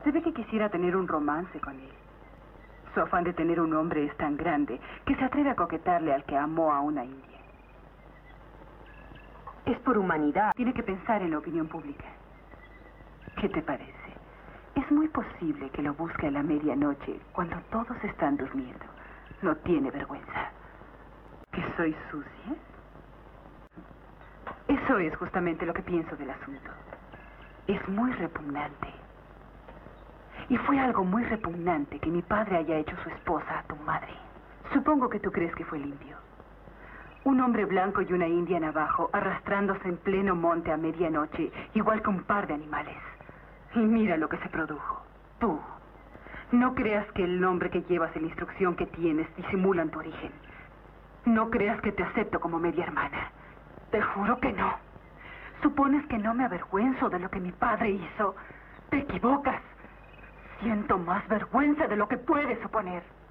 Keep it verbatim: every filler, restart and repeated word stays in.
Se ve que quisiera tener un romance con él. Su afán de tener un hombre es tan grande que se atreve a coquetarle al que amó a una india. Es por humanidad. Tiene que pensar en la opinión pública. ¿Qué te parece? Es muy posible que lo busque a la medianoche, cuando todos están durmiendo. No tiene vergüenza. ¿Que soy sucia? Eso es justamente lo que pienso del asunto. Es muy repugnante. Y fue algo muy repugnante que mi padre haya hecho su esposa a tu madre. Supongo que tú crees que fue limpio. Un hombre blanco y una india navajo arrastrándose en pleno monte a medianoche, igual que un par de animales. Y mira lo que se produjo. Tú. No creas que el nombre que llevas y la instrucción que tienes disimulan tu origen. No creas que te acepto como media hermana. Te juro que no. Supones que no me avergüenzo de lo que mi padre hizo. Te equivocas. Siento más vergüenza de lo que puedes suponer.